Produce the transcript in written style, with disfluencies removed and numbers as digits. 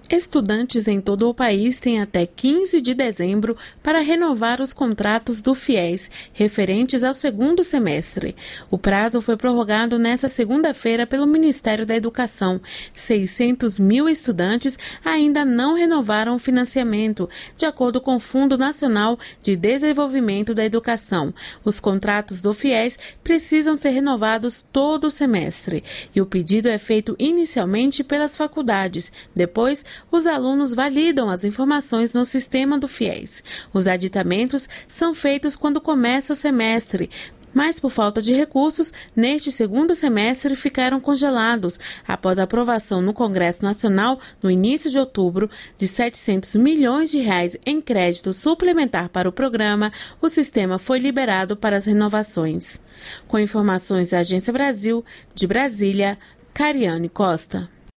Estudantes em todo o país têm até 15 de dezembro para renovar os contratos do FIES referentes ao segundo semestre. O prazo foi prorrogado nesta segunda-feira pelo Ministério da Educação. 600 mil estudantes ainda não renovaram o financiamento, de acordo com o Fundo Nacional de Desenvolvimento da Educação. Os contratos do FIES precisam ser renovados todo o semestre e o pedido é feito inicialmente pelas faculdades. Depois, os alunos validam as informações no sistema do FIES. Os aditamentos são feitos quando começa o semestre, mas por falta de recursos, neste segundo semestre ficaram congelados. Após a aprovação no Congresso Nacional, no início de outubro, de R$ 700 milhões em crédito suplementar para o programa, o sistema foi liberado para as renovações. Com informações da Agência Brasil, de Brasília, Cariane Costa.